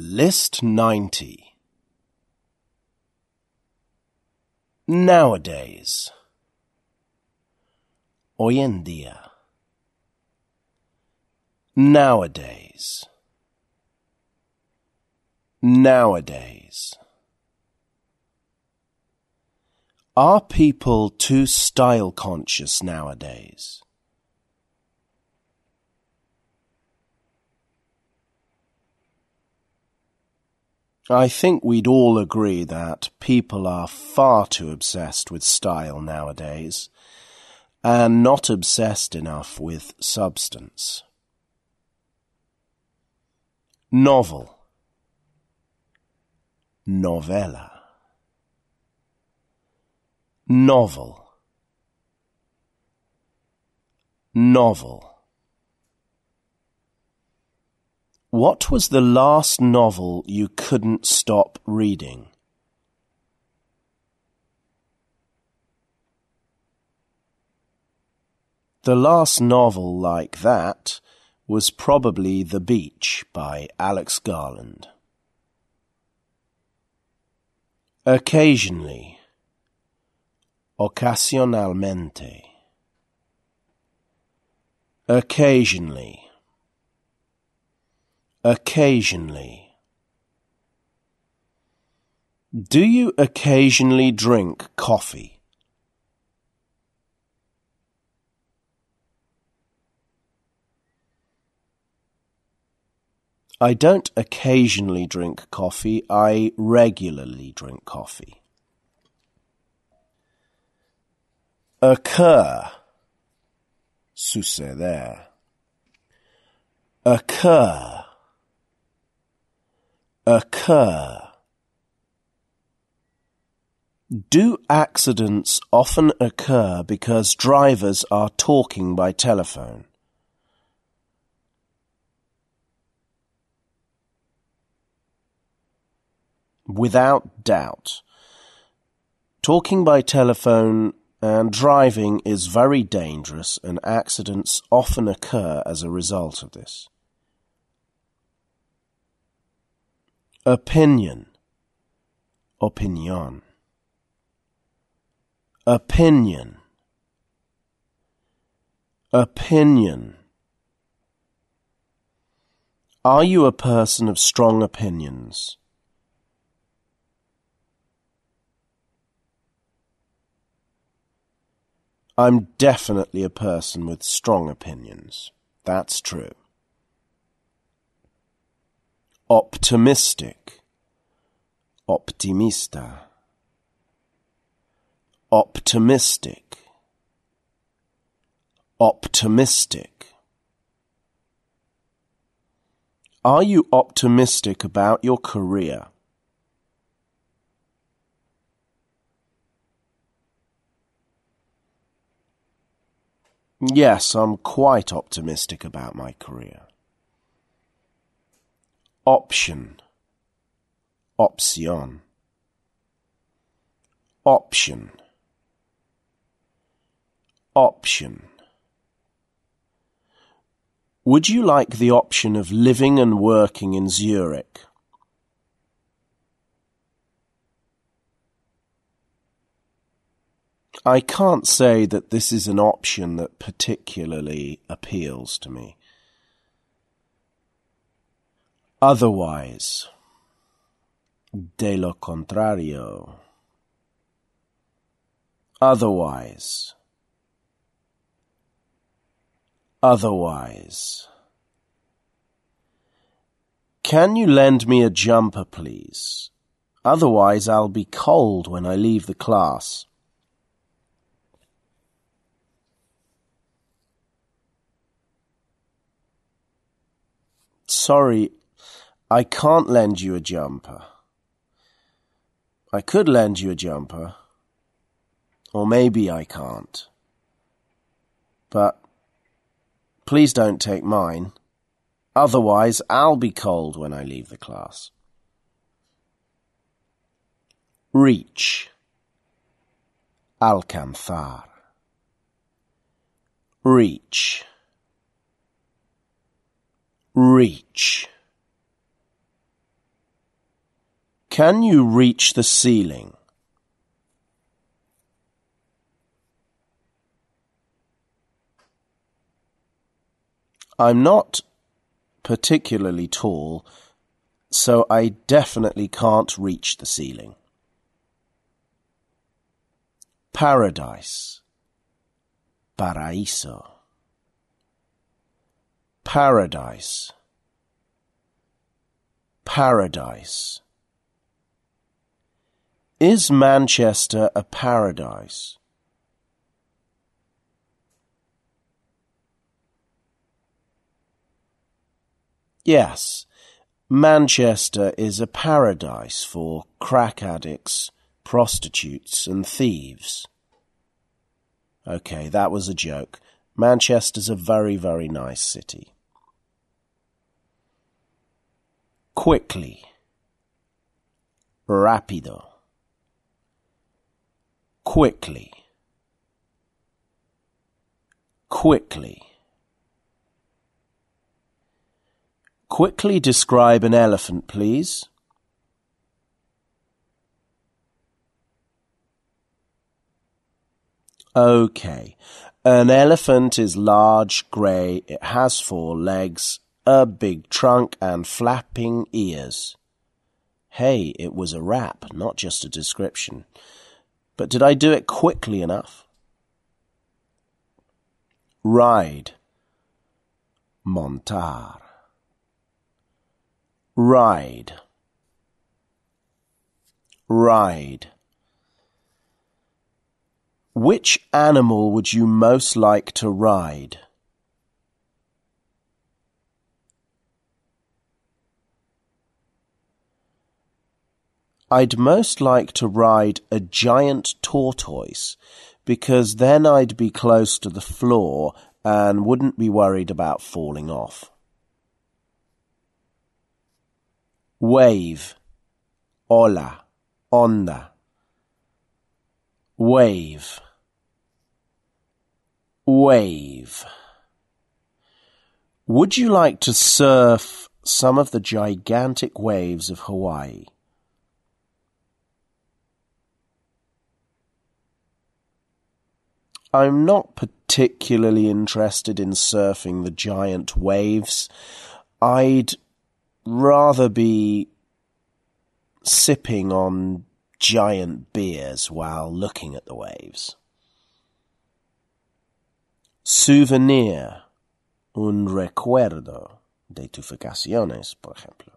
List 90. Nowadays. Hoy en día. Nowadays. Nowadays. Are people too style conscious nowadays? I think we'd all agree that people are far too obsessed with style nowadays, and not obsessed enough with substance. Novel. Novella. Novel. Novel. What was the last novel you couldn't stop reading? The last novel like that was probably The Beach by Alex Garland. Occasionally. Ocasionalmente. Occasionally. Occasionally. Do you occasionally drink coffee? I don't occasionally drink coffee, I regularly drink coffee. Occur. Suceder. Occur. Occur. Do accidents often occur because drivers are talking by telephone? Without doubt. Talking by telephone and driving is very dangerous, and accidents often occur as a result of this. Opinion. Opinion. Opinion. Opinion. Are you a person of strong opinions? I'm definitely a person with strong opinions. That's true. Optimistic. Optimista. Optimistic. Optimistic. Are you optimistic about your career? Yes, I'm quite optimistic about my career. Option. Option. Option. Option. Would you like the option of living and working in Zurich? I can't say that this is an option that particularly appeals to me. Otherwise. De lo contrario. Otherwise. Otherwise. Can you lend me a jumper, please? Otherwise I'll be cold when I leave the class. Sorry, I can't lend you a jumper. I could lend you a jumper. Or maybe I can't. But please don't take mine. Otherwise, I'll be cold when I leave the class. Reach. Alcanzar. Reach. Reach. Can you reach the ceiling? I'm not particularly tall, so I definitely can't reach the ceiling. Paradise. Paraíso. Paradise. Paradise. Is Manchester a paradise? Yes, Manchester is a paradise for crack addicts, prostitutes and thieves. Okay, that was a joke. Manchester's a very, very nice city. Quickly. Rápido. Quickly. Quickly. Quickly describe an elephant, please. Okay. An elephant is large, grey, it has 4 legs, a big trunk and flapping ears. Hey, it was a rap, not just a description. But did I do it quickly enough? Ride. Montar. Ride. Ride. Which animal would you most like to ride? I'd most like to ride a giant tortoise, because then I'd be close to the floor and wouldn't be worried about falling off. Wave. Ola. Onda. Wave. Wave. Would you like to surf some of the gigantic waves of Hawaii? I'm not particularly interested in surfing the giant waves. I'd rather be sipping on giant beers while looking at the waves. Souvenir. Un recuerdo de tus vacaciones, por ejemplo.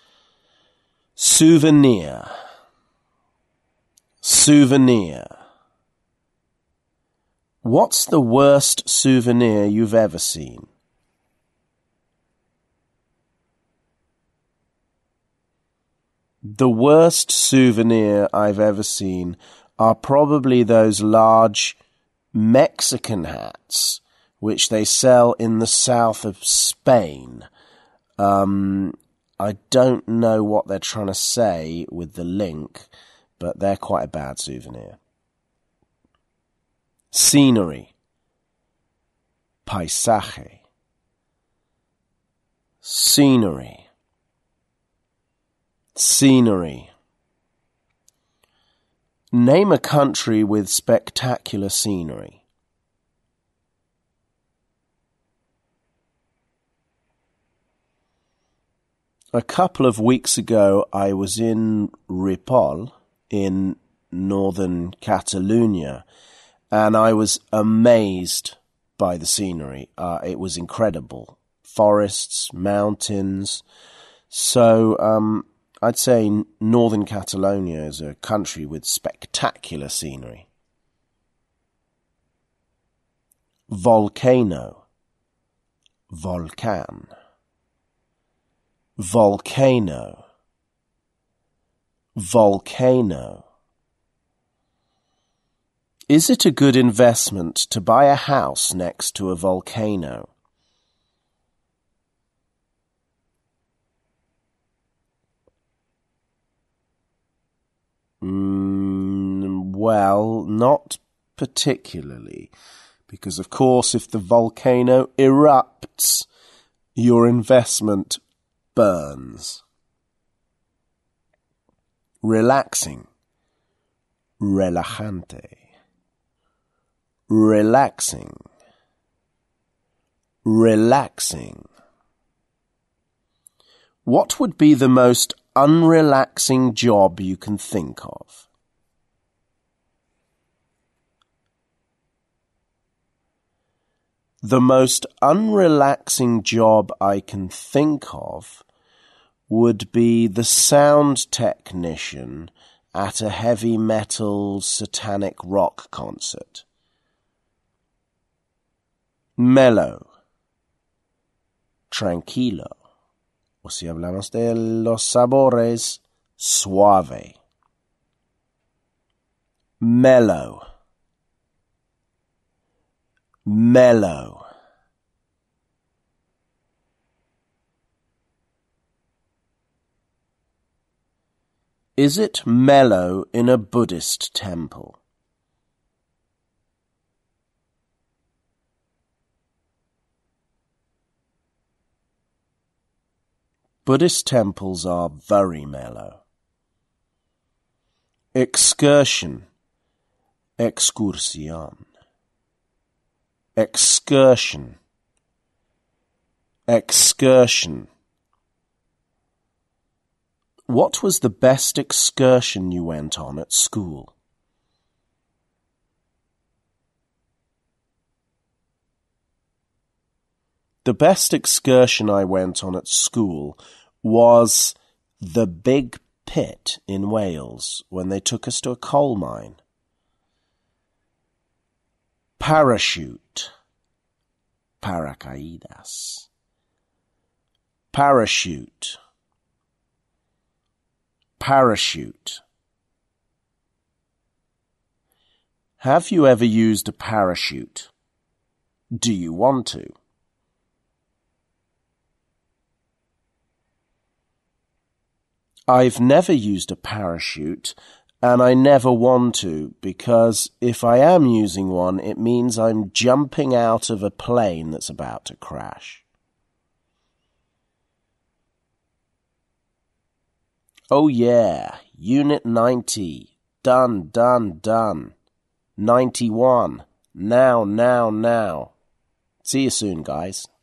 Souvenir. Souvenir. What's the worst souvenir you've ever seen? The worst souvenir I've ever seen are probably those large Mexican hats which they sell in the south of Spain. I don't know what they're trying to say with the link, but they're quite a bad souvenir. Scenery. Paisaje. Scenery. Scenery. Name a country with spectacular scenery. A couple of weeks ago, I was in Ripoll, in northern Catalonia, and I was amazed by the scenery. It was incredible. Forests, mountains. So, I'd say northern Catalonia is a country with spectacular scenery. Volcano. Volcan. Volcano. Volcano. Is it a good investment to buy a house next to a volcano? Well, not particularly, because of course if the volcano erupts, your investment burns. Relaxing. Relajante. Relaxing. Relaxing. What would be the most unrelaxing job you can think of? The most unrelaxing job I can think of would be the sound technician at a heavy metal satanic rock concert. Mellow. Tranquilo. O si hablamos de los sabores, suave. Mellow. Mellow. Is it mellow in a Buddhist temple? Buddhist temples are very mellow. Excursion. Excursión. Excursion. Excursion. What was the best excursion you went on at school? The best excursion I went on at school was the Big Pit in Wales when they took us to a coal mine. Parachute. Paracaídas. Parachute. Parachute. Have you ever used a parachute? Do you want to? I've never used a parachute, and I never want to, because if I am using one, it means I'm jumping out of a plane that's about to crash. Oh yeah, Unit 90. Done, done, done. 91. Now. See you soon, guys.